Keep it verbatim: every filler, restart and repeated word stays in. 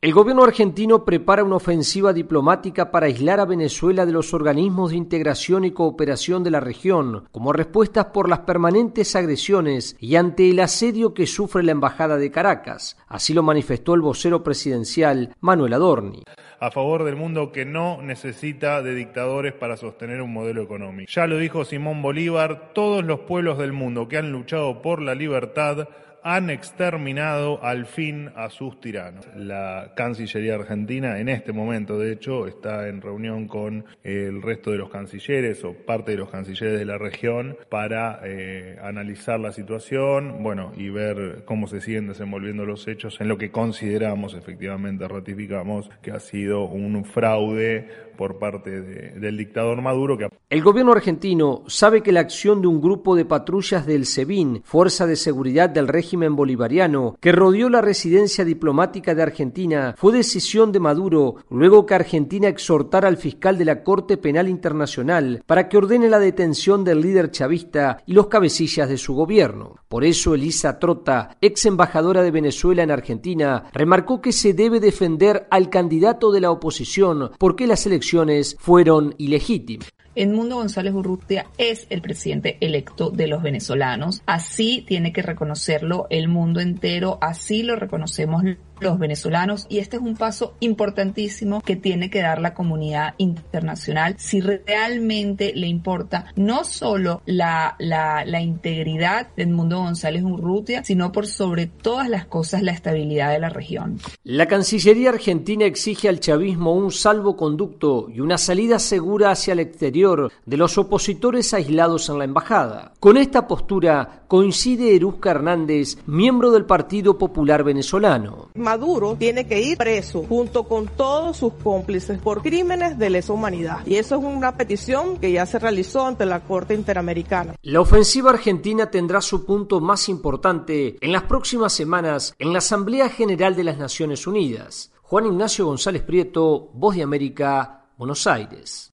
El gobierno argentino prepara una ofensiva diplomática para aislar a Venezuela de los organismos de integración y cooperación de la región, como respuestas por las permanentes agresiones y ante el asedio que sufre la Embajada de Caracas. Así lo manifestó el vocero presidencial Manuel Adorni. A favor del mundo que no necesita de dictadores para sostener un modelo económico. Ya lo dijo Simón Bolívar, todos los pueblos del mundo que han luchado por la libertad han exterminado al fin a sus tiranos. La Cancillería Argentina en este momento, de hecho, está en reunión con el resto de los cancilleres o parte de los cancilleres de la región para eh, analizar la situación, bueno, y ver cómo se siguen desenvolviendo los hechos en lo que consideramos, efectivamente ratificamos, que ha sido un fraude por parte de, del dictador Maduro. Que... El gobierno argentino sabe que la acción de un grupo de patrullas del SEBIN, Fuerza de Seguridad del Régimen Bolivariano, que rodeó la residencia diplomática de Argentina, fue decisión de Maduro, luego que Argentina exhortara al fiscal de la Corte Penal Internacional para que ordene la detención del líder chavista y los cabecillas de su gobierno. Por eso Elisa Trota, ex embajadora de Venezuela en Argentina, remarcó que se debe defender al candidato de la oposición porque las elecciones fueron ilegítimas. Edmundo González Urrutia es el presidente electo de los venezolanos. Así tiene que reconocerlo el mundo entero, así lo reconocemos los venezolanos, y este es un paso importantísimo que tiene que dar la comunidad internacional si realmente le importa no solo la, la, la integridad de Edmundo González Urrutia, sino por sobre todas las cosas la estabilidad de la región. La Cancillería argentina exige al chavismo un salvoconducto y una salida segura hacia el exterior de los opositores aislados en la embajada. Con esta postura coincide Eruzca Hernández, miembro del Partido Popular Venezolano. Maduro tiene que ir preso junto con todos sus cómplices por crímenes de lesa humanidad. Y eso es una petición que ya se realizó ante la Corte Interamericana. La ofensiva argentina tendrá su punto más importante en las próximas semanas en la Asamblea General de las Naciones Unidas. Juan Ignacio González Prieto, Voz de América, Buenos Aires.